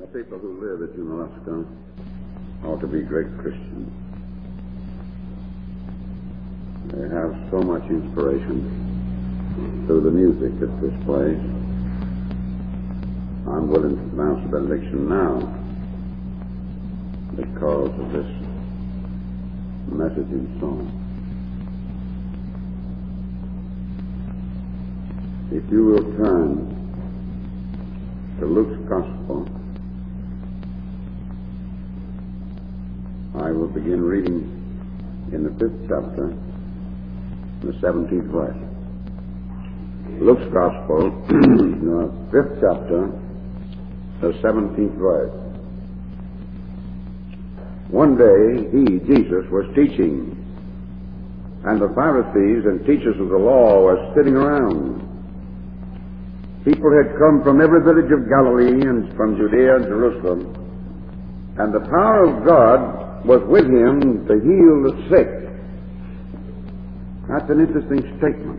The people who live at Junaluska ought to be great Christians. They have so much inspiration through the music at this place. I'm willing to pronounce a benediction now because of this message in song. If you will turn to Luke's Gospel, I will begin reading in the 5th chapter, the 17th verse. Luke's Gospel, the 5th chapter, the 17th verse. One day he, Jesus, was teaching, and the Pharisees and teachers of the law were sitting around. People had come from every village of Galilee and from Judea and Jerusalem, and the power of God was with him to heal the sick. That's an interesting statement.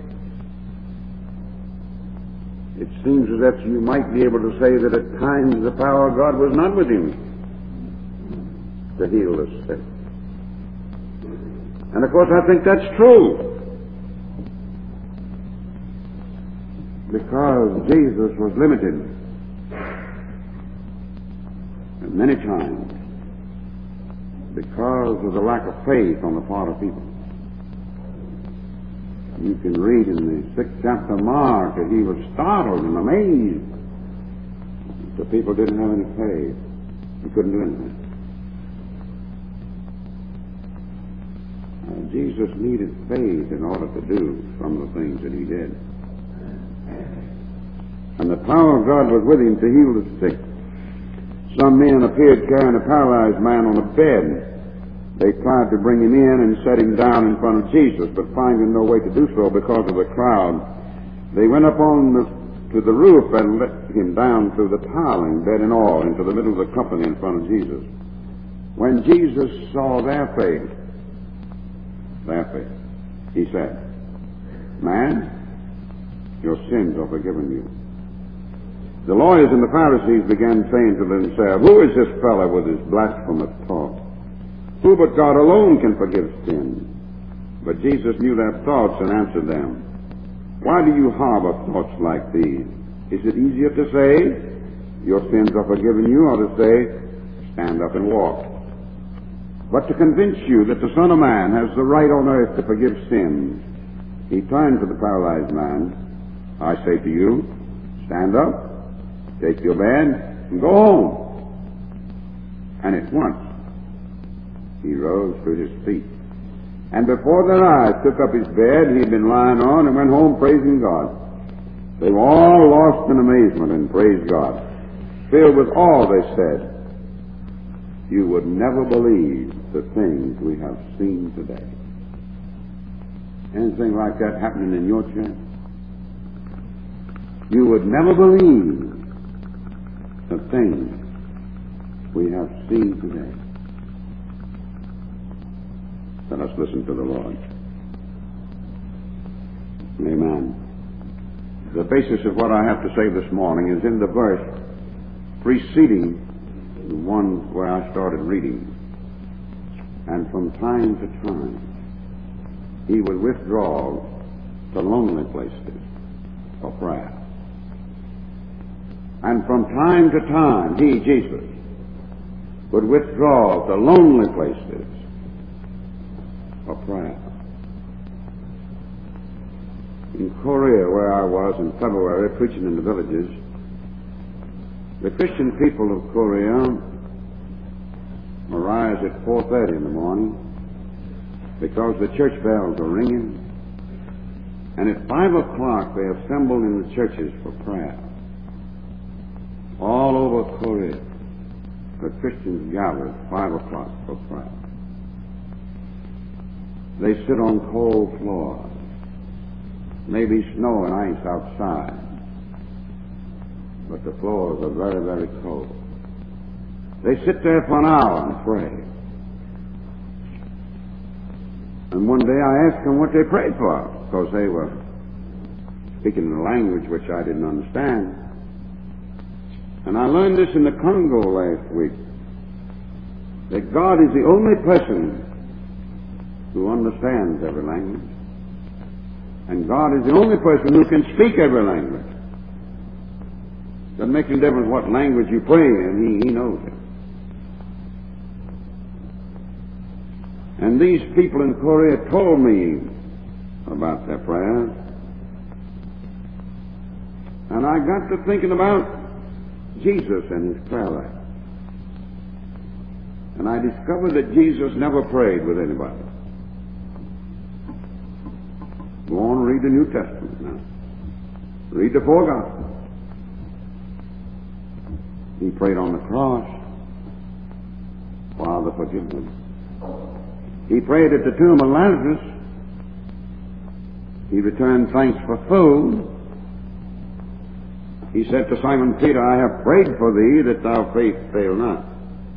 It seems as if you might be able to say that at times the power of God was not with him to heal the sick. And of course I think that's true, because Jesus was limited and many times because of the lack of faith on the part of people. You can read in the 6th chapter of Mark that he was startled and amazed. The people didn't have any faith. He couldn't do anything. Jesus needed faith in order to do some of the things that he did. And the power of God was with him to heal the sick. Some men appeared carrying a paralyzed man on a bed. They tried to bring him in and set him down in front of Jesus, but finding no way to do so because of the crowd, they went up to the roof and let him down through the tiling, bed and all, into the middle of the company in front of Jesus. When Jesus saw their faith, he said, "Man, your sins are forgiven you." The lawyers and the Pharisees began saying to themselves, "Who is this fellow with his blasphemous talk? Who but God alone can forgive sin?" But Jesus knew their thoughts and answered them, "Why do you harbor thoughts like these? Is it easier to say, 'Your sins are forgiven you,' or to say, 'Stand up and walk'? But to convince you that the Son of Man has the right on earth to forgive sins," he turned to the paralyzed man, "I say to you, stand up, take your bed, and go home." And at once he rose to his feet. And before their eyes took up his bed he had been lying on and went home praising God. They were all lost in amazement and praised God. Filled with awe, they said, "You would never believe the things we have seen today." Anything like that happening in your church? You would never believe the things we have seen today. Let us listen to the Lord. Amen. The basis of what I have to say this morning is in the verse preceding the one where I started reading. And from time to time, he would withdraw to lonely places for prayer. And from time to time, he, Jesus, would withdraw to lonely places for prayer. In Korea, where I was in February preaching in the villages, the Christian people of Korea arise at 4:30 in the morning because the church bells are ringing, and at 5 o'clock they assemble in the churches for prayer. All over Korea, the Christians gather at 5 o'clock for prayer. They sit on cold floors. Maybe snow and ice outside, but the floors are very, very cold. They sit there for an hour and pray. And one day I asked them what they prayed for, because they were speaking in a language which I didn't understand. And I learned this in the Congo last week, that God is the only person who understands every language. And God is the only person who can speak every language. Doesn't make any difference what language you pray in, He knows it. And these people in Korea told me about their prayers. And I got to thinking about Jesus and His prayer life. And I discovered that Jesus never prayed with anybody. Go on and read the New Testament now. Read the four Gospels. He prayed on the cross. Father, forgive them. He prayed at the tomb of Lazarus. He returned thanks for food. He said to Simon Peter, I have prayed for thee that thou faith fail not.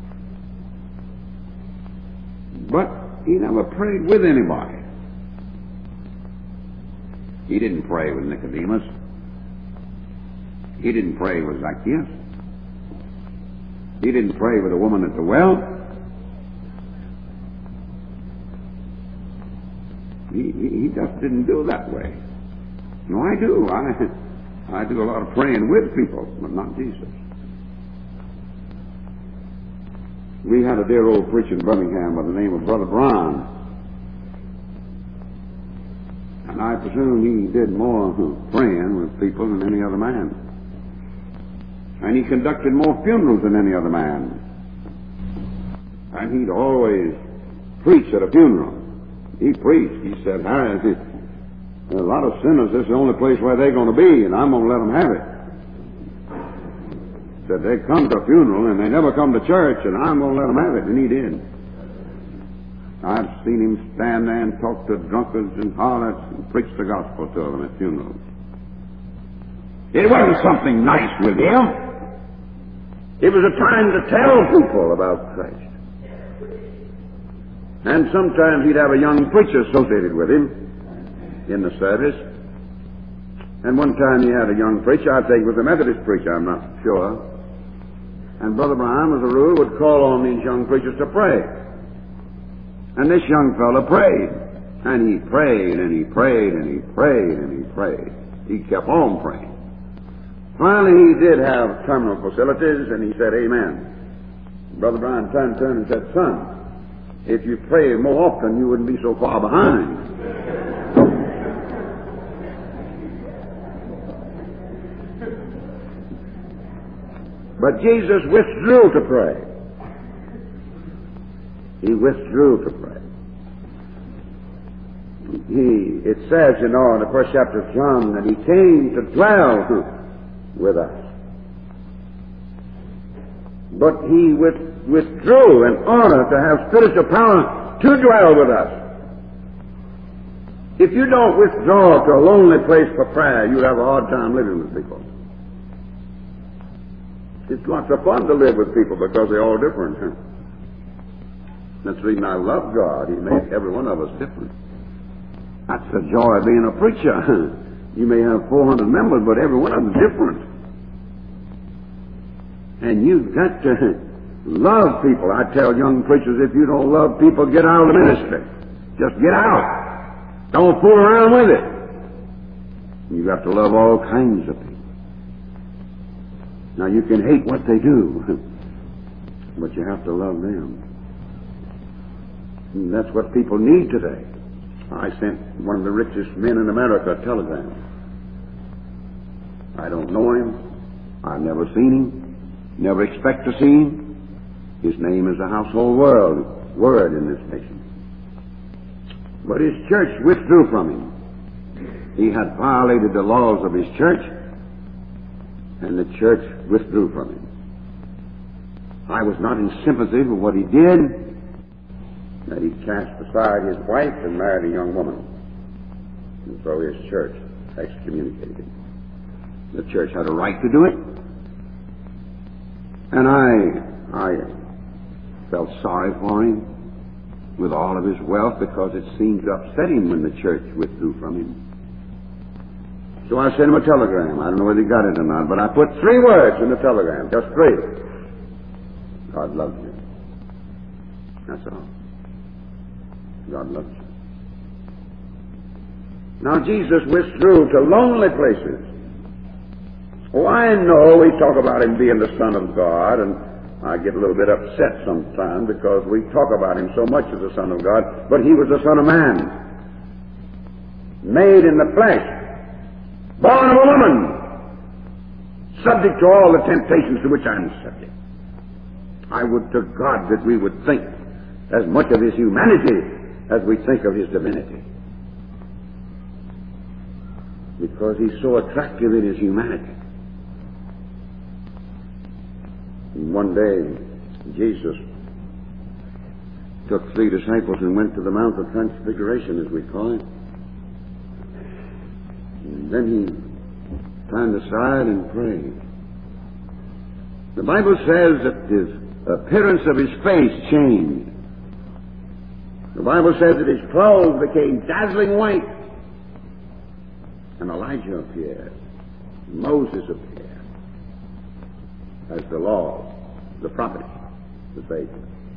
But He never prayed with anybody. He didn't pray with Nicodemus. He didn't pray with Zacchaeus. He didn't pray with a woman at the well. He just didn't do that way. No, I do. I do a lot of praying with people, but not Jesus. We had a dear old preacher in Birmingham by the name of Brother Brown. And I presume he did more praying with people than any other man. And he conducted more funerals than any other man. And he'd always preach at a funeral. He preached. He said, Harry, there's a lot of sinners. This is the only place where they're going to be, and I'm going to let them have it. Said they come to a funeral, and they never come to church, and I'm going to let them have it. And he did. I've seen him stand there and talk to drunkards and harlots and preach the gospel to them at funerals. It wasn't something nice with him. It was a time to tell people about Christ. And sometimes he'd have a young preacher associated with him in the service. And one time he had a young preacher, I think it was a Methodist preacher, I'm not sure. And Brother Branham, as a rule, would call on these young preachers to pray. And this young fellow prayed. And he prayed, and he prayed, and he prayed, and he prayed. He kept on praying. Finally, he did have terminal facilities, and he said, Amen. Brother Branham turned and said, Son, if you pray more often, you wouldn't be so far behind. But Jesus withdrew to pray. He withdrew to pray. It says, in the first chapter of John, that He came to dwell with us. But He withdrew in order to have spiritual power to dwell with us. If you don't withdraw to a lonely place for prayer, you'll have a hard time living with people. It's lots of fun to live with people because they're all different. That's the reason I love God. He made every one of us different. That's the joy of being a preacher. You may have 400 members, but every one of them is different. And you've got to love people. I tell young preachers, if you don't love people, get out of the ministry. Just get out. Don't fool around with it. You've got to love all kinds of people. Now, you can hate what they do, but you have to love them. And that's what people need today. I sent one of the richest men in America a telegram. I don't know him. I've never seen him. Never expect to see him. His name is a household word in this nation. But his church withdrew from him. He had violated the laws of his church, and the church withdrew from him. I was not in sympathy with what he did, that he cast aside his wife and married a young woman. And so his church excommunicated him. The church had a right to do it. And I felt sorry for him with all of his wealth, because it seemed to upset him when the church withdrew from him. So I sent him a telegram. I don't know whether he got it or not, but I put 3 words in the telegram, just 3. God loves you. That's all. God loves you. Now Jesus withdrew to lonely places. Oh, I know we talk about him being the Son of God, and I get a little bit upset sometimes because we talk about him so much as the Son of God, but he was the Son of Man, made in the flesh, born of a woman, subject to all the temptations to which I'm subject. I would to God that we would think as much of his humanity as we think of his divinity, because he's so attractive in his humanity. And one day, Jesus took 3 disciples and went to the Mount of Transfiguration, as we call it. And then he turned aside and prayed. The Bible says that the appearance of his face changed. The Bible says that his clothes became dazzling white. And Elijah appeared. Moses appeared. As the law, the prophets, the faith.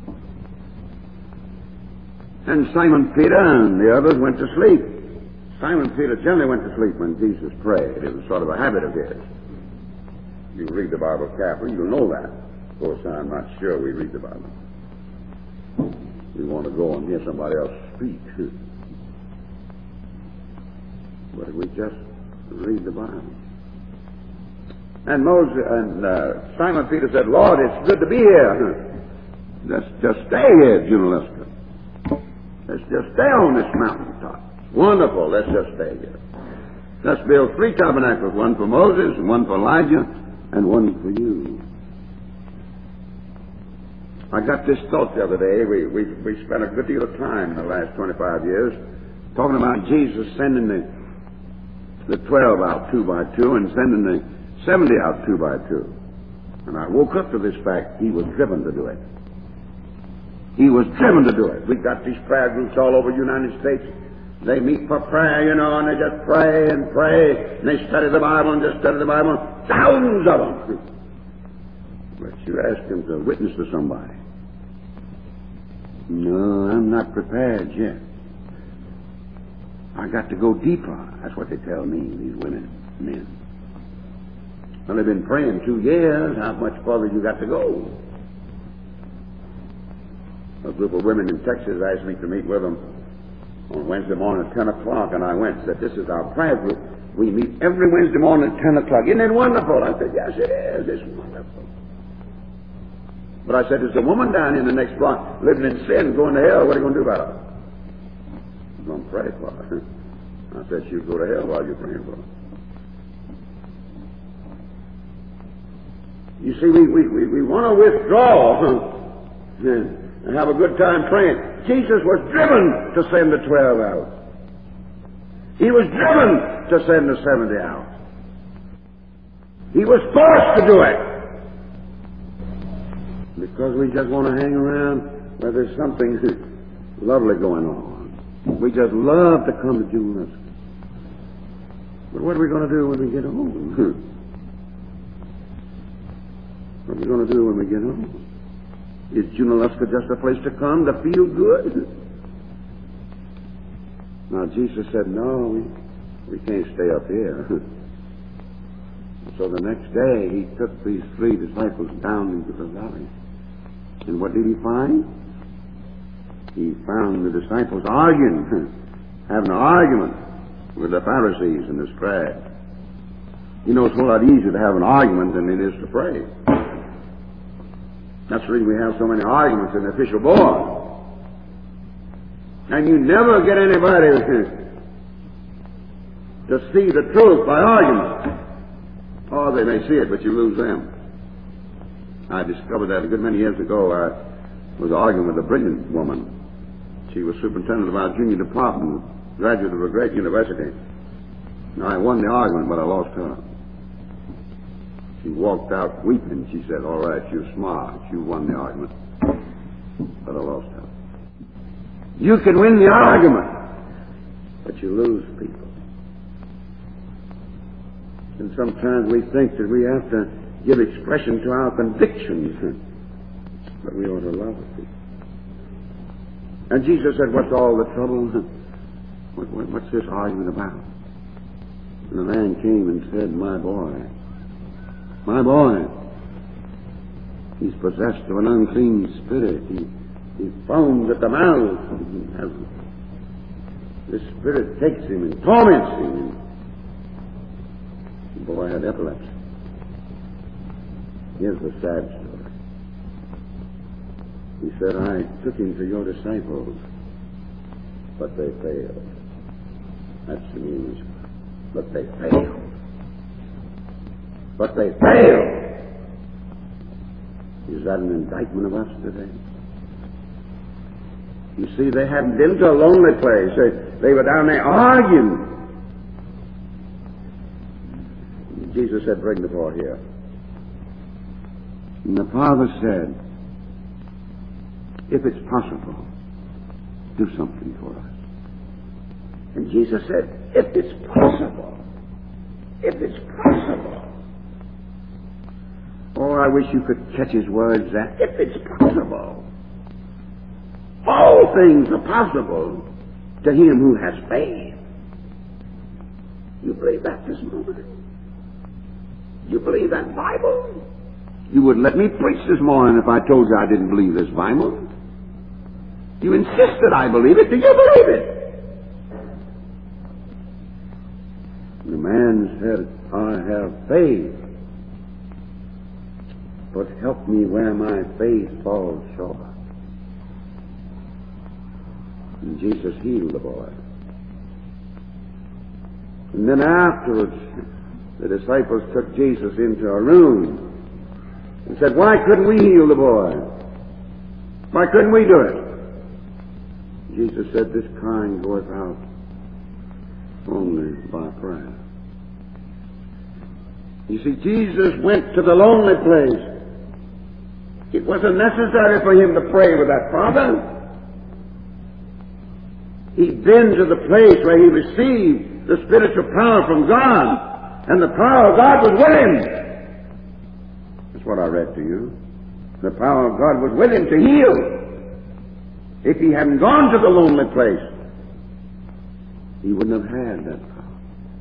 And Simon Peter and the others went to sleep. Simon Peter generally went to sleep when Jesus prayed. It was sort of a habit of his. You read the Bible carefully, you'll know that. Of course, I'm not sure we read the Bible. We want to go and hear somebody else speak. But if we just read the Bible. And Simon Peter said, Lord, it's good to be here. Let's just stay here, Junaluska. Let's just stay on this mountaintop. It's wonderful. Let's just stay here. Let's build 3 tabernacles, one for Moses, and one for Elijah, and one for you. I got this thought the other day. We spent a good deal of time in the last 25 years talking about Jesus sending the 12 out 2 by 2 and sending the 70 out 2 by 2. And I woke up to this fact. He was driven to do it. He was driven to do it. We've got these prayer groups all over the United States. They meet for prayer, and they just pray and pray, and they study the Bible and just study the Bible. Thousands of them. But you ask them to witness to somebody. No, I'm not prepared yet. I got to go deeper. That's what they tell me, these women, men. Well, they've been praying 2 years. How much further you got to go? A group of women in Texas asked me to meet with them on Wednesday morning at 10 o'clock, and I went and said, this is our prayer group. We meet every Wednesday morning at 10 o'clock. Isn't it wonderful? I said, yes, it is. It's wonderful. But I said, there's a woman down in the next block living in sin, going to hell. What are you going to do about her? I'm going to pray for her. I said, she'll go to hell while you're praying for her. You see, we want to withdraw and have a good time praying. Jesus was driven to send the 12 out. He was driven to send the 70 out. He was forced to do it. Because we just want to hang around where there's something lovely going on. We just love to come to Junaluska. But what are we going to do when we get home? What are we going to do when we get home? Is Junaluska just a place to come to feel good? Now, Jesus said, no, we can't stay up here. So the next day, he took these 3 disciples down into the valley. And what did he find? He found the disciples arguing, having an argument with the Pharisees and the scribes. You know, it's a lot easier to have an argument than it is to pray. That's the reason we have so many arguments in the official board. And you never get anybody to see the truth by argument. Or they may see it, but you lose them. I discovered that a good many years ago. I was arguing with a brilliant woman. She was superintendent of our junior department, graduate of a great university. Now, I won the argument, but I lost her. She walked out weeping. She said, all right, you're smart. You won the argument. But I lost her. You can win the argument, but you lose people. And sometimes we think that we have to give expression to our convictions. But we ought to love it. And Jesus said, what's all the trouble? What's this argument about? And the man came and said, my boy, he's possessed of an unclean spirit. He foams at the mouth. This spirit takes him and torments him. The boy had epilepsy. Here's the sad story. He said, I took him to your disciples, but they failed. That's the English word. But they failed. But they failed. Is that an indictment of us today? You see, they hadn't been to a lonely place. They were down there arguing. Jesus said, bring the boy here. And the father said, if it's possible, do something for us. And Jesus said, if it's possible. Oh, I wish you could catch his words that if it's possible. All things are possible to him who has faith. You believe that this morning? You believe that Bible? You wouldn't let me preach this morning if I told you I didn't believe this Bible. You insisted I believe it. Do you believe it? The man said, I have faith, but help me where my faith falls short. And Jesus healed the boy. And then afterwards, the disciples took Jesus into a room and said, why couldn't we heal the boy? Why couldn't we do it? Jesus said, this kind goeth out only by prayer. You see, Jesus went to the lonely place. It wasn't necessary for him to pray with that father. He'd been to the place where he received the spiritual power from God, and the power of God was with him. That's what I read to you. The power of God was with him to heal. If he hadn't gone to the lonely place, he wouldn't have had that power.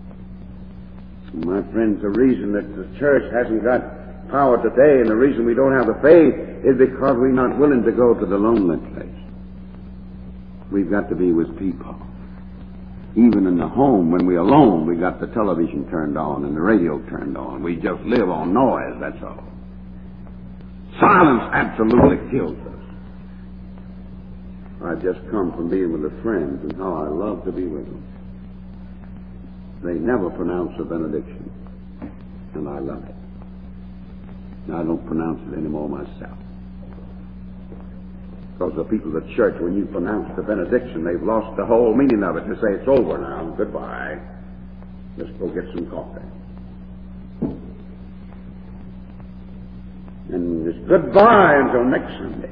My friends, the reason that the church hasn't got power today and the reason we don't have the faith is because we're not willing to go to the lonely place. We've got to be with people. Even in the home, when we're alone, we got the television turned on and the radio turned on. We just live on noise, that's all. Silence absolutely kills us. I've just come from being with the friends and how I love to be with them. They never pronounce a benediction, and I love it. And I don't pronounce it anymore myself. Because the people at church, when you pronounce the benediction, they've lost the whole meaning of it. They say, it's over now, goodbye. Let's go get some coffee. And it's goodbye until next Sunday.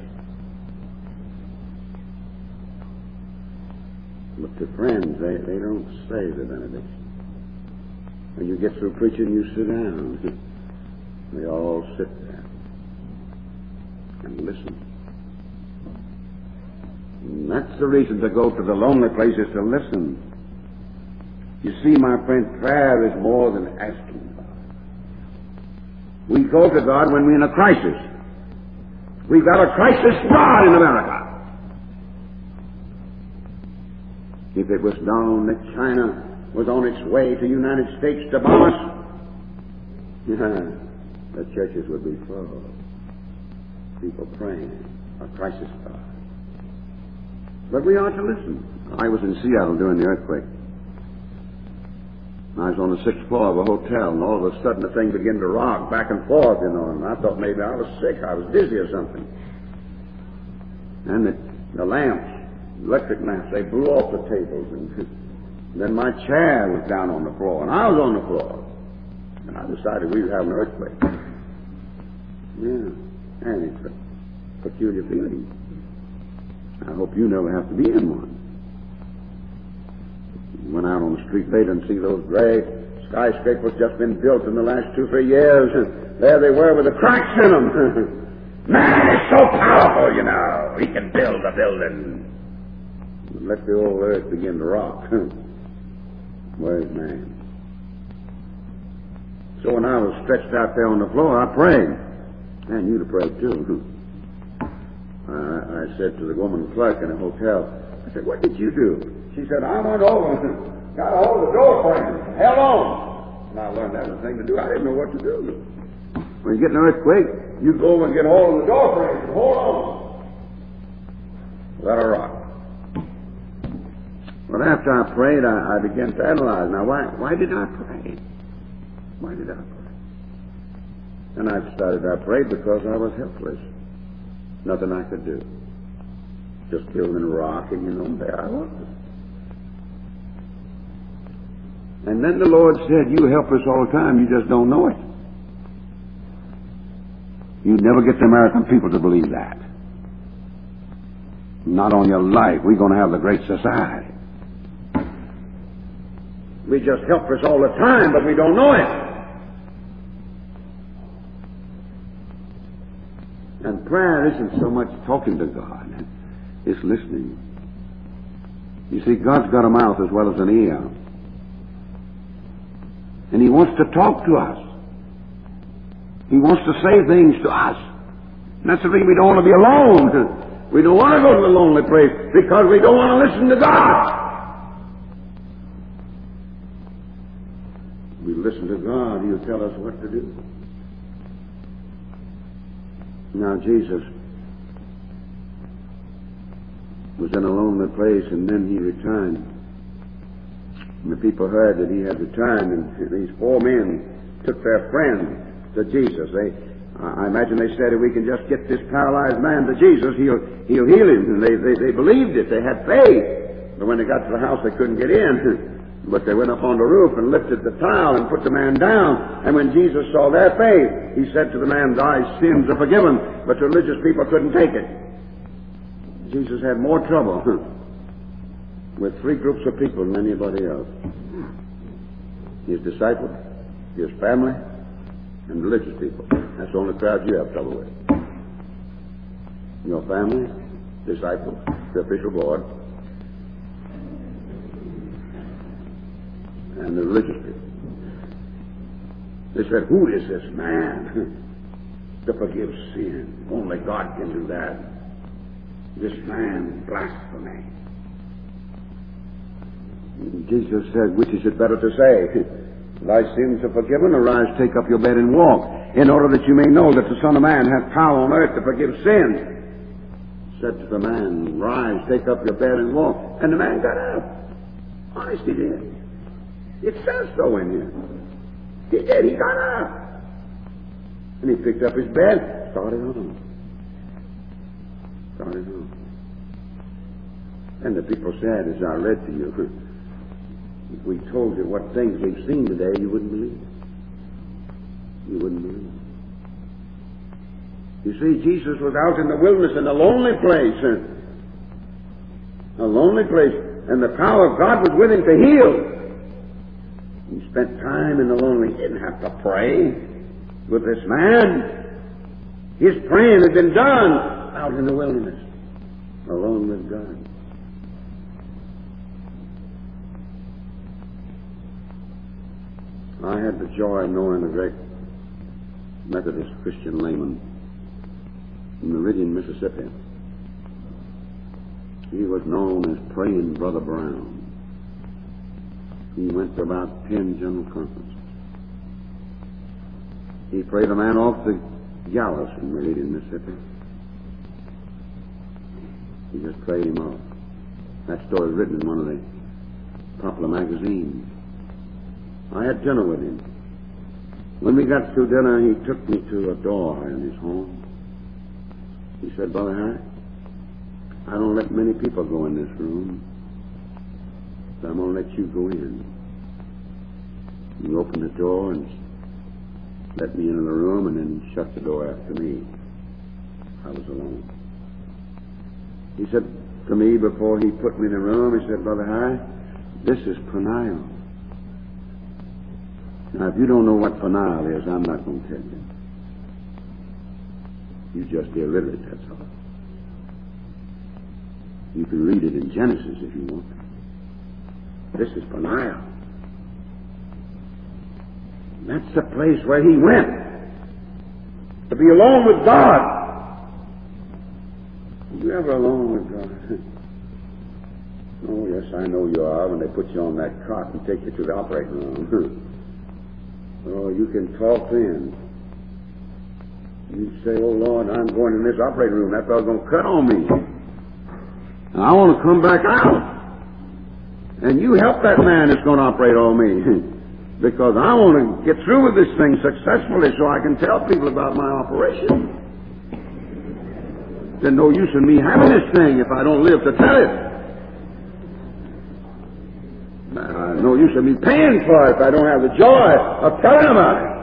But the friends, they don't say the benediction. When you get through preaching, you sit down. They all sit there and listen. And that's the reason to go to the lonely places to listen. You see, my friend, prayer is more than asking God. We go to God when we're in a crisis. We've got a crisis God in America. If it was known that China was on its way to the United States to bomb us, the churches would be full. People praying, a crisis God. But we ought to listen. I was in Seattle during the earthquake. I was on the 6th floor of a hotel, and all of a sudden the thing began to rock back and forth, and I thought maybe I was sick, I was dizzy or something. And the lamps, electric lamps, they blew off the tables, and then my chair was down on the floor, and I was on the floor. And I decided we would have an earthquake. Yeah, and it's a peculiar feeling. I hope you never have to be in one. Went out on the street later and see those gray skyscrapers just been built in the last 2-3 years, and there they were with the cracks in them. Man is so powerful, you know. He can build a building. Let the old earth begin to rock. Where's man? So when I was stretched out there on the floor, I prayed. And you'd have prayed too. I said to the woman clerk in the hotel, I said, what did you do? She said, I went over and got a hold of the door frame, held on. And I learned that was the thing to do. I didn't know what to do. When you get an earthquake, you go over and get hold of the door frame and hold on. Let her rock. But after I prayed, I began to analyze. Now, why did I pray? Why did I pray? And I decided I prayed because I was helpless. Nothing I could do. Just building a rock, and there I was. And then the Lord said, you help us all the time, you just don't know it. You never get the American people to believe that. Not on your life. We're going to have the great society. We just help us all the time, but we don't know it. And prayer isn't so much talking to God. It's listening. You see, God's got a mouth as well as an ear. And He wants to talk to us. He wants to say things to us. And that's the reason we don't want to be alone. We don't want to go to the lonely place because we don't want to listen to God. We listen to God, He'll tell us what to do. Now Jesus was in a lonely place, and then He returned. And the people heard that He had returned, and these 4 men took their friend to Jesus. I imagine they said, if we can just get this paralyzed man to Jesus, he'll heal him. And they believed it. They had faith. But when they got to the house, they couldn't get in. But they went up on the roof and lifted the tile and put the man down. And when Jesus saw their faith, He said to the man, thy sins are forgiven. But the religious people couldn't take it. Jesus had more trouble with 3 groups of people than anybody else. His disciples, His family, and religious people. That's the only crowd you have trouble with. Your family, disciples, the official board, and the religious people. They said, who is this man to forgive sin? Only God can do that. This man blasphemy. And Jesus said, which is it better to say? Thy sins are forgiven, arise, take up your bed and walk, in order that you may know that the Son of Man hath power on earth to forgive sins. Said to the man, rise, take up your bed and walk. And the man got up. Honest, he did. It says so in here. He did. He got up. And he picked up his bed, started on. And the people said, as I read to you, if we told you what things we've seen today, you wouldn't believe it. You wouldn't believe it. You see, Jesus was out in the wilderness in a lonely place. A lonely place. And the power of God was with Him to heal. He spent time in the lonely. He didn't have to pray with this man. His praying had been done out in the wilderness, alone with God. I had the joy of knowing a great Methodist Christian layman in Meridian, Mississippi. He was known as Praying Brother Brown. He went to about 10 general conferences. He prayed a man off the gallows in Meridian, Mississippi. He just prayed him off. That story is written in one of the popular magazines. I had dinner with him. When we got through dinner, he took me to a door in his home. He said, Brother Harry, I don't let many people go in this room, so I'm going to let you go in. You opened the door and let me into the room and then shut the door after me. I was alone. He said to me before he put me in the room, he said, Brother Harry, this is pranayam. Now, if you don't know what peniel is, I'm not going to tell you. You're just illiterate, that's all. You can read it in Genesis if you want. This is peniel. That's the place where he went. To be alone with God. Are you ever alone with God? Oh, yes, I know you are when they put you on that cot and take you to the operating room. Oh, you can talk then. You say, oh, Lord, I'm going in this operating room. That fellow's going to cut on me. And I want to come back out. And you help that man that's going to operate on me. Because I want to get through with this thing successfully so I can tell people about my operation. There's no use in me having this thing if I don't live to tell it. No use in me paying for it if I don't have the joy of telling about it.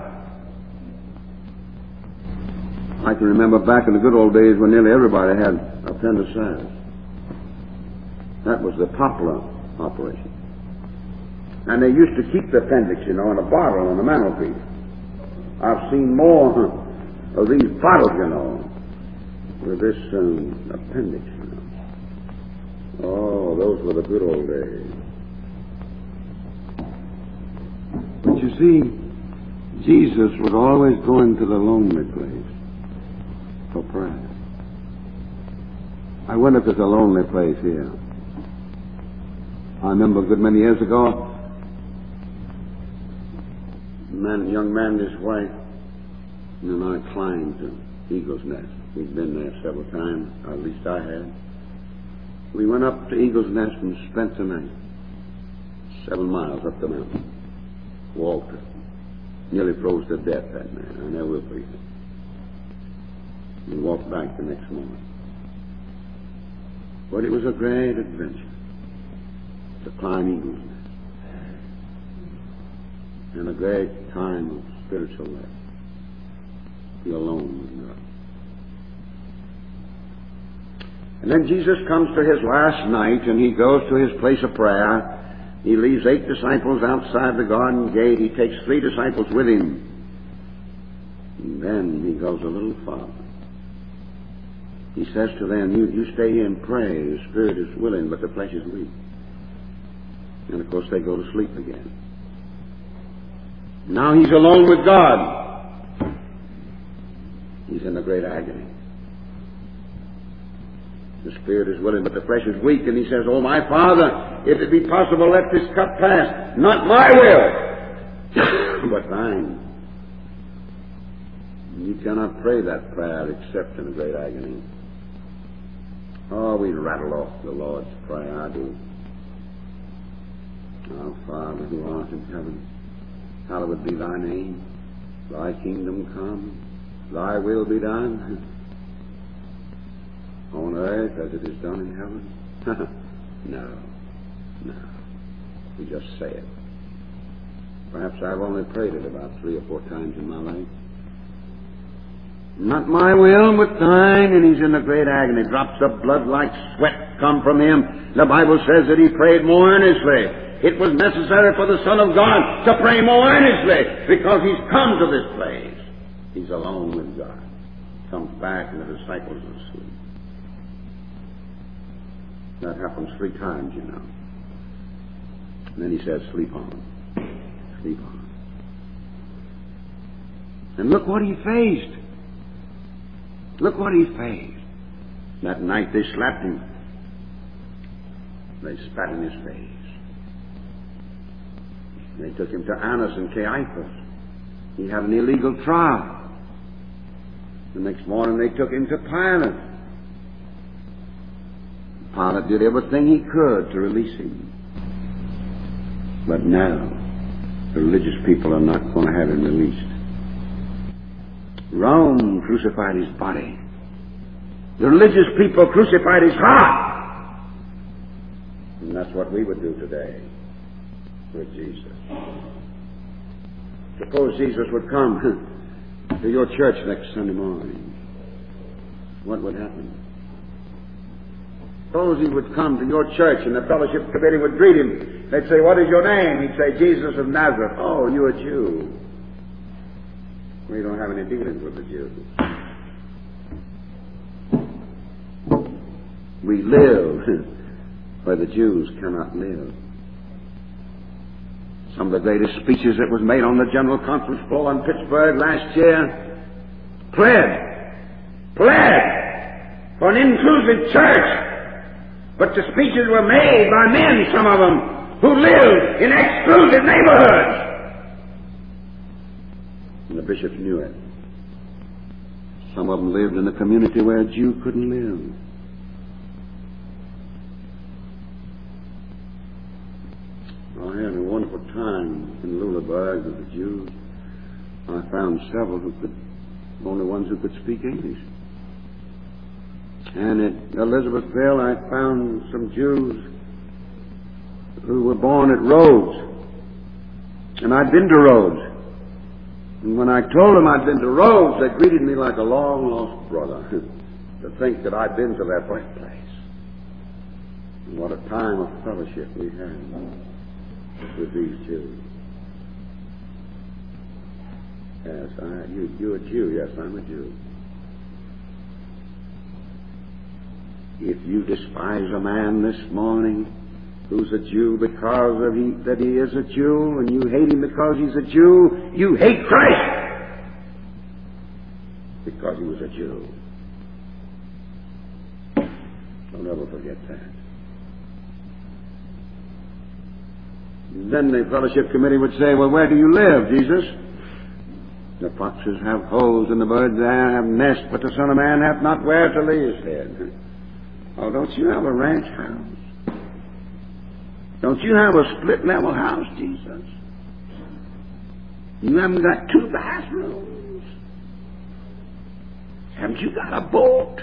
I can remember back in the good old days when nearly everybody had appendicitis. That was the popular operation. And they used to keep the appendix, in a bottle on the mantelpiece. I've seen more of these bottles, with this appendix, Oh, those were the good old days. But you see, Jesus was always going to the lonely place for prayer. I wonder if there's a lonely place here. I remember a good many years ago, a young man and his wife, and I climbed to Eagle's Nest. We'd been there several times, or at least I had. We went up to Eagle's Nest and spent the night. 7 miles up the mountain. Walked it. Nearly froze to death, that man. I never will forget it. We walked back the next morning. But it was a great adventure to climb Eagle's Nest. And a great time of spiritual life. Be alone with God. And then Jesus comes to his last night and he goes to his place of prayer. He leaves 8 disciples outside the garden gate. He takes 3 disciples with him. And then he goes a little farther. He says to them, you stay here and pray. The spirit is willing, but the flesh is weak. And of course they go to sleep again. Now he's alone with God. He's in a great agony. The spirit is willing, but the flesh is weak. And he says, oh, my Father, if it be possible, let this cup pass. Not my will, but thine. You cannot pray that prayer except in a great agony. Oh, we rattle off the Lord's Prayer, I do. Our Father who art in heaven, hallowed be thy name. Thy kingdom come, thy will be done. On earth as it is done in heaven? No. We just say it. Perhaps I've only prayed it about 3 or 4 times in my life. Not my will, but thine. And he's in a great agony. Drops of blood like sweat come from him. The Bible says that he prayed more earnestly. It was necessary for the Son of God to pray more earnestly because he's come to this place. He's alone with God. Comes back and the disciples are asleep. That happens 3 times, And then he says, sleep on. Sleep on. And look what he faced. Look what he faced. That night they slapped him. They spat in his face. They took him to Annas and Caiaphas. He had an illegal trial. The next morning they took him to Pilate. Pilate did everything he could to release him. But now, the religious people are not going to have him released. Rome crucified his body. The religious people crucified his heart. And that's what we would do today with Jesus. Suppose Jesus would come to your church next Sunday morning. What would happen? Suppose he would come to your church and the fellowship committee would greet him. They'd say, "What is your name?" He'd say, "Jesus of Nazareth." "Oh, you're a Jew." We don't have any dealings with the Jews. We live where the Jews cannot live. Some of the greatest speeches that was made on the General Conference floor in Pittsburgh last year pled for an inclusive church. But the speeches were made by men, some of them, who lived in exclusive neighborhoods. And the bishops knew it. Some of them lived in a community where a Jew couldn't live. I had a wonderful time in Lulaberg with the Jews. I found several only ones who could speak English. And at Elizabethville, I found some Jews who were born at Rhodes. And I'd been to Rhodes. And when I told them I'd been to Rhodes, they greeted me like a long-lost brother. To think that I'd been to their birthplace. And what a time of fellowship we had with these Jews. Yes, you're a Jew. Yes, I'm a Jew. If you despise a man this morning who's a Jew because that he is a Jew, and you hate him because he's a Jew, you hate Christ because he was a Jew. Don't ever forget that. And then the fellowship committee would say, "Well, where do you live, Jesus?" "The foxes have holes and the birds there have nests, but the Son of Man hath not where to lay his head." "Oh, don't you have a ranch house? Don't you have a split-level house, Jesus? You haven't got 2 bathrooms? Haven't you got a boat?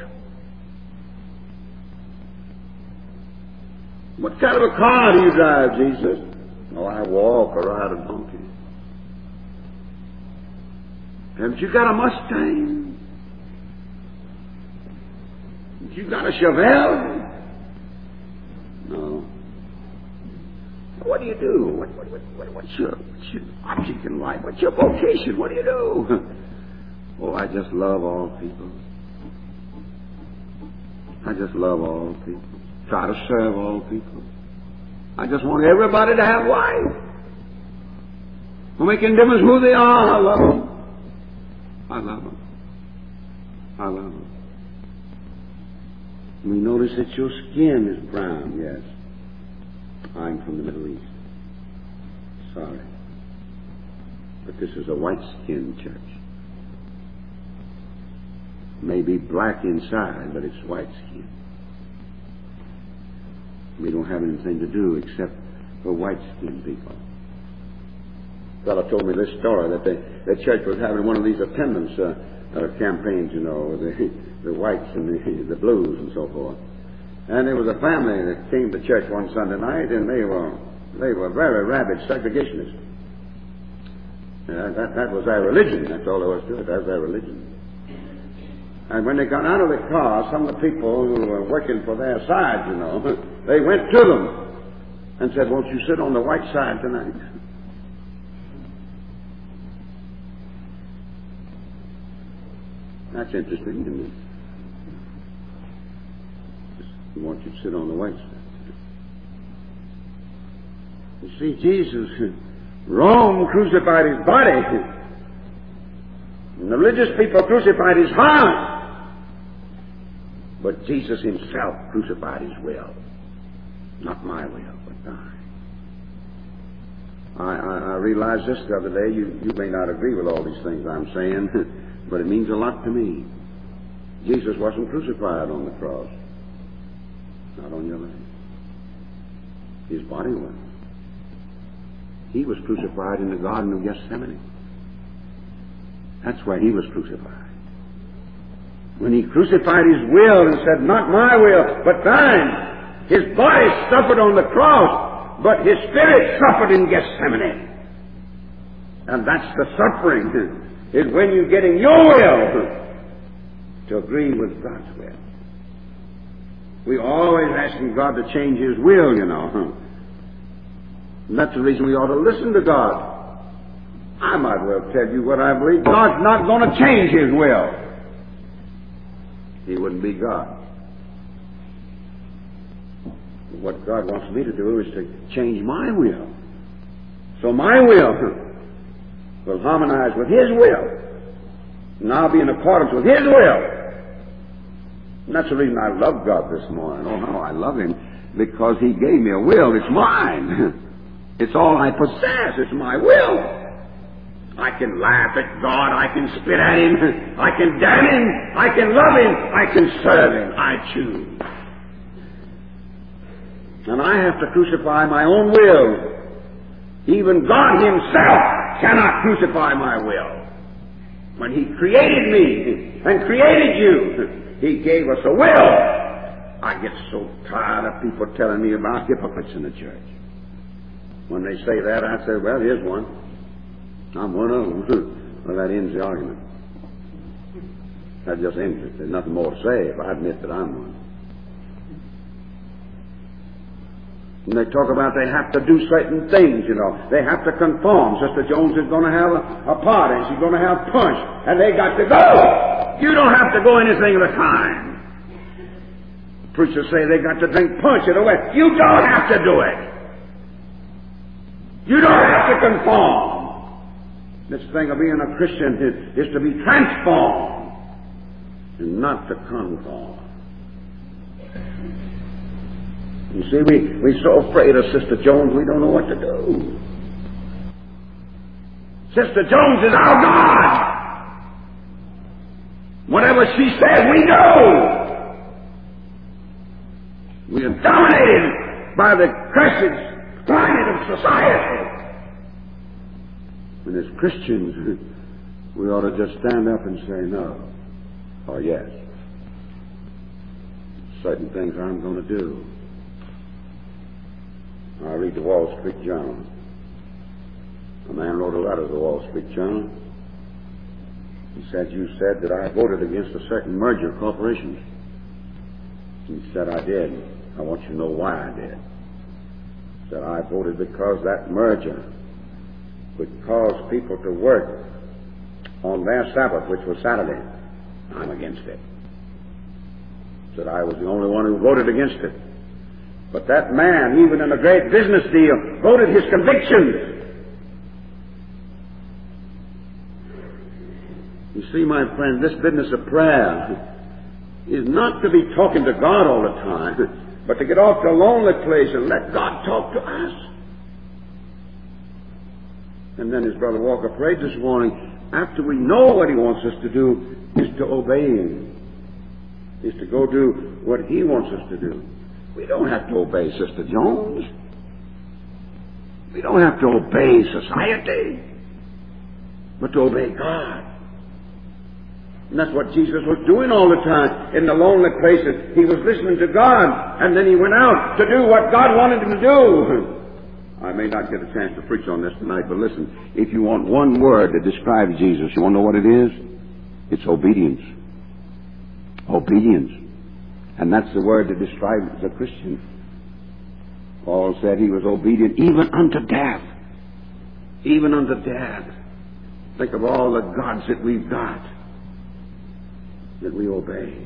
What kind of a car do you drive, Jesus?" "Oh, I walk or ride a donkey." "Haven't you got a Mustang? Haven't you got a Chevelle?" "No." "What do you do? What's your object in life? What's your vocation? What do you do?" "Oh, I just love all people. I just love all people. Try to serve all people. I just want everybody to have life. Don't make any difference who they are. I love them. I love them. I love them." We notice that your skin is brown. Yes. I'm from the Middle East. Sorry. But this is a white-skinned church. Maybe black inside, but it's white-skinned. We don't have anything to do except for white-skinned people. A fellow told me this story that the church was having one of these attendance campaigns, with the whites and the blues and so forth. And there was a family that came to church one Sunday night, and they were very rabid segregationists. That was their religion. That's all there was to it. That's their religion. And when they got out of the car, some of the people who were working for their side, they went to them and said, "Won't you sit on the white side tonight?" That's interesting, isn't it? We want you to sit on the white side. You see, Jesus, Rome crucified his body, and the religious people crucified his heart. But Jesus himself crucified his will. Not my will, but thine. I realized this the other day. You may not agree with all these things I'm saying, but it means a lot to me. Jesus wasn't crucified on the cross. Not on your leg. His body was. He was crucified in the Garden of Gethsemane. That's where he was crucified. When he crucified his will and said, "Not my will, but thine," his body suffered on the cross, but his spirit suffered in Gethsemane. And that's the suffering, is when you're getting your will to agree with God's will. We're always asking God to change His will, you know. And that's the reason we ought to listen to God. I might well tell you what I believe. God's not going to change His will. He wouldn't be God. What God wants me to do is to change my will. So my will harmonize with His will. And I'll be in accordance with His will. And that's the reason I love God this morning. Oh, no, I love Him because He gave me a will. It's mine. It's all I possess. It's my will. I can laugh at God. I can spit at Him. I can damn Him. I can love Him. I can serve Him. I choose. And I have to crucify my own will. Even God Himself cannot crucify my will. When He created me and created you, He gave us a will. I get so tired of people telling me about hypocrites in the church. When they say that, I say, well, here's one. I'm one of them. Well, that ends the argument. That just ends it. There's nothing more to say if I admit that I'm one. And they talk about they have to do certain things, you know. They have to conform. Sister Jones is going to have a party. She's going to have punch. And they got to go. You don't have to go anything of the kind. Preachers say they got to drink punch at a wedding. You don't have to do it. You don't have to conform. This thing of being a Christian is to be transformed and not to conform. You see, we're so afraid of Sister Jones, we don't know what to do. Sister Jones is our God. Whatever she says, we do. We are dominated by the cursed climate of society. And as Christians, we ought to just stand up and say no, or yes. Certain things I'm going to do. I read the Wall Street Journal. A man wrote a letter to the Wall Street Journal. He said, you said that I voted against a certain merger of corporations. He said, I did. I want you to know why I did. He said, I voted because that merger would cause people to work on their Sabbath, which was Saturday. I'm against it. He said, I was the only one who voted against it. But that man, even in a great business deal, voted his convictions. You see, my friend, this business of prayer is not to be talking to God all the time, but to get off to a lonely place and let God talk to us. And then, as Brother Walker prayed this morning, after we know what He wants us to do, is to obey Him, is to go do what He wants us to do. We don't have to obey Sister Jones. We don't have to obey society, but to obey God. And that's what Jesus was doing all the time. In the lonely places, He was listening to God, and then He went out to do what God wanted Him to do. I may not get a chance to preach on this tonight, but listen, if you want one word that describes Jesus, you want to know what it is? It's obedience. Obedience. And that's the word that describes a Christian. Paul said he was obedient even unto death. Even unto death. Think of all the gods that we've got that we obey.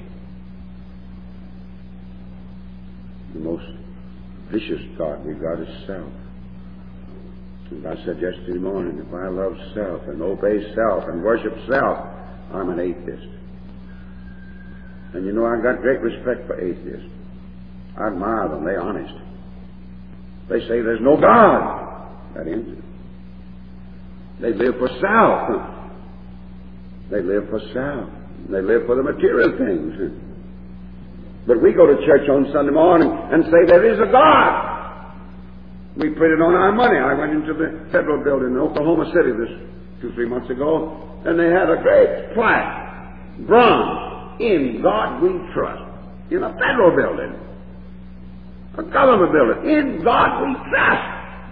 The most vicious God we've got is self. As I said yesterday morning, if I love self and obey self and worship self, I'm an atheist. And you know, I've got great respect for atheists. I admire them. They're honest. They say there's no God. That ends it. They live for self. They live for self. They live for the material things. But we go to church on Sunday morning and say there is a God. We put it on our money. I went into the federal building in Oklahoma City this 2-3 months ago, and they had a great plaque, bronze, in God we trust, in a federal building, a government building. In God we trust.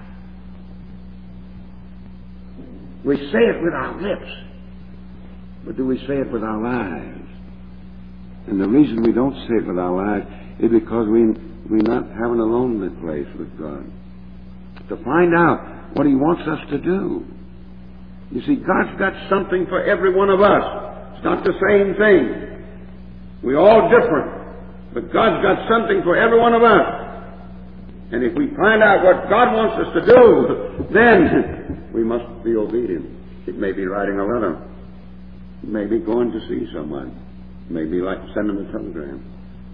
We say it with our lips, but do we say it with our lives? And the reason we don't say it with our lives is because we're not having a lonely place with God. To find out what He wants us to do. You see, God's got something for every one of us. It's not the same thing. We're all different. But God's got something for every one of us. And if we find out what God wants us to do, then we must be obedient. It may be writing a letter. It may be going to see someone. It may be like sending a telegram.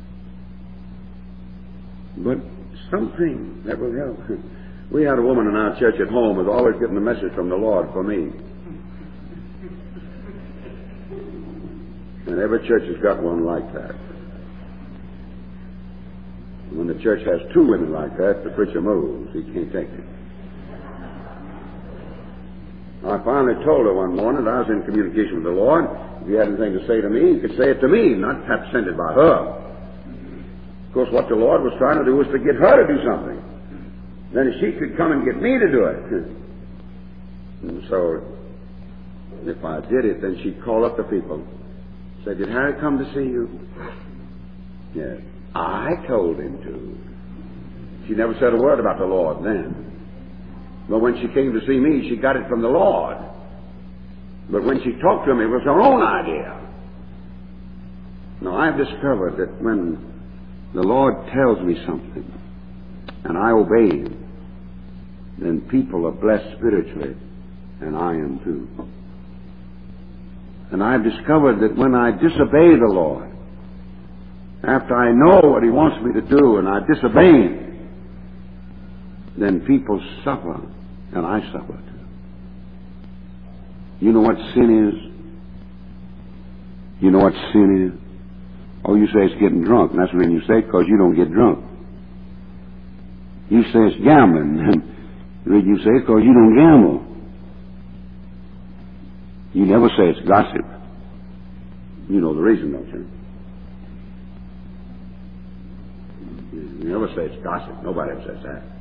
But something that will help. We had a woman in our church at home who was always getting a message from the Lord for me. And every church has got one like that. When the church has two women like that, the preacher moves. He can't take it. I finally told her one morning that I was in communication with the Lord. If he had anything to say to me, he could say it to me, not have to send it by her. Of course, what the Lord was trying to do was to get her to do something. Then she could come and get me to do it. And so, if I did it, then she'd call up the people. Say, did Harry come to see you? Yes. I told him to. She never said a word about the Lord then. But when she came to see me, she got it from the Lord. But when she talked to him, it was her own idea. Now, I've discovered that when the Lord tells me something, and I obey Him, then people are blessed spiritually, and I am too. And I've discovered that when I disobey the Lord, after I know what He wants me to do and I disobey Him, then people suffer, and I suffer too. You know what sin is? You know what sin is? Oh, you say it's getting drunk, and that's the reason you say it, because you don't get drunk. You say it's gambling, and the reason you say it, because you don't gamble. You never say it's gossip. You know the reason, don't you? You never say it's gossip. Nobody ever says that.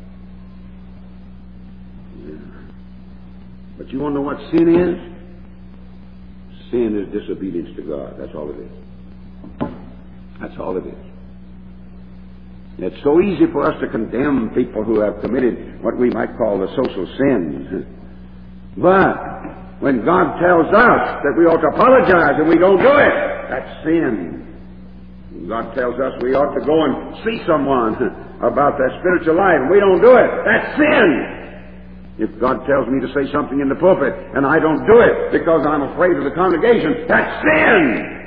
Yeah. But you want to know what sin is? Sin is disobedience to God. That's all it is. That's all it is. It's so easy for us to condemn people who have committed what we might call the social sins. But when God tells us that we ought to apologize and we don't do it, that's sin. God tells us we ought to go and see someone about their spiritual life, and we don't do it. That's sin. If God tells me to say something in the pulpit, and I don't do it because I'm afraid of the congregation, that's sin.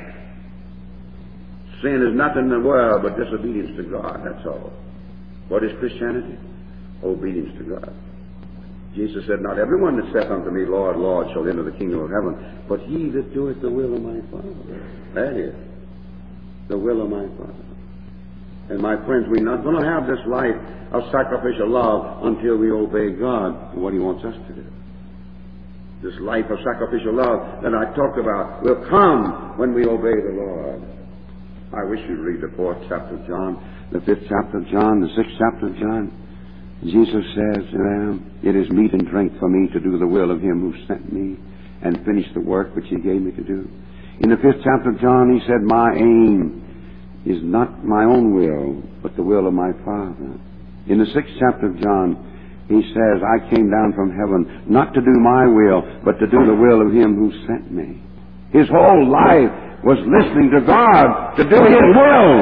Sin is nothing in the world but disobedience to God, that's all. What is Christianity? Obedience to God. Jesus said, not everyone that saith unto me, Lord, Lord, shall enter the kingdom of heaven, but he that doeth the will of my Father. That is the will of my Father. And my friends, we're not going to have this life of sacrificial love until we obey God and what He wants us to do. This life of sacrificial love that I talked about will come when we obey the Lord. I wish you'd read the 4th chapter of John, the 5th chapter of John, the 6th chapter of John. Jesus says, it is meat and drink for me to do the will of Him who sent me and finish the work which He gave me to do. In the 5th chapter of John, He said, my aim is not my own will, but the will of my Father. In the 6th chapter of John, He says, I came down from heaven not to do my will, but to do the will of Him who sent me. His whole life was listening to God to do His will.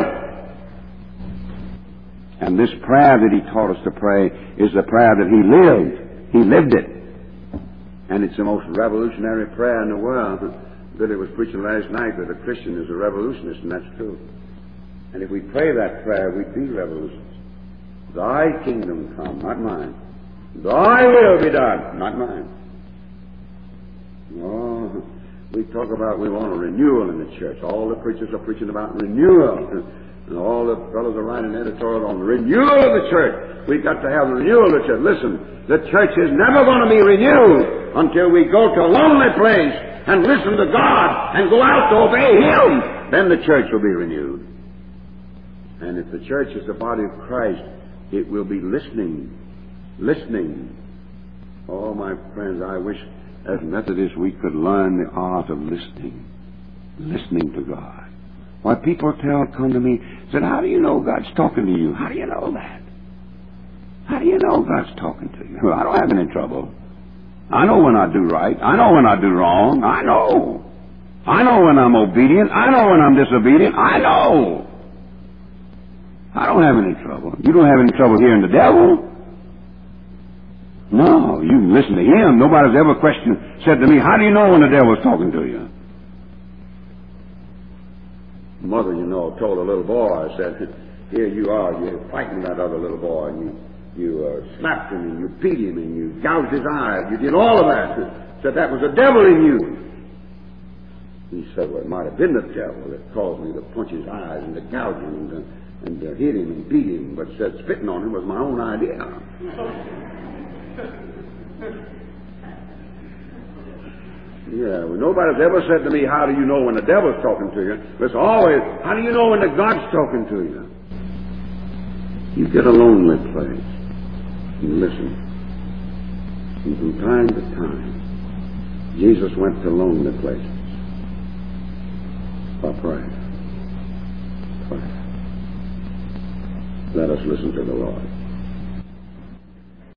And this prayer that He taught us to pray is the prayer that He lived. He lived it. And it's the most revolutionary prayer in the world. Billy was preaching last night that a Christian is a revolutionist, and that's true. And if we pray that prayer, we'd be revolutionists. Thy kingdom come, not mine. Thy will be done, not mine. Oh, we talk about we want a renewal in the church. All the preachers are preaching about renewal. And all the fellows are writing editorial on renewal of the church. We've got to have renewal of the church. Listen, the church is never going to be renewed until we go to a lonely place and listen to God and go out to obey Him. Then the church will be renewed. And if the church is the body of Christ, it will be listening. Listening. Oh, my friends, I wish as Methodists we could learn the art of listening. Listening to God. Why, people come to me, said, how do you know God's talking to you? How do you know that? How do you know God's talking to you? Well, I don't have any trouble. I know when I do right. I know when I do wrong. I know. I know when I'm obedient. I know when I'm disobedient. I know. I don't have any trouble. You don't have any trouble hearing the devil. No, you can listen to him. Nobody's ever said to me, how do you know when the devil's talking to you? Mother, told a little boy, said, here you are, you're fighting that other little boy, and you slapped him, and you beat him, and you gouged his eyes, you did all of that. Said that was the devil in you. He said, well, it might have been the devil that caused me to punch his eyes and to gouge him and to hit him and beat him, but said spitting on him was my own idea. Yeah, well, nobody's ever said to me, how do you know when the devil's talking to you? It's always, how do you know when the God's talking to you? You get a lonely place and listen. And from time to time, Jesus went to lonely places for prayer. Prayer. Let us listen to the Lord.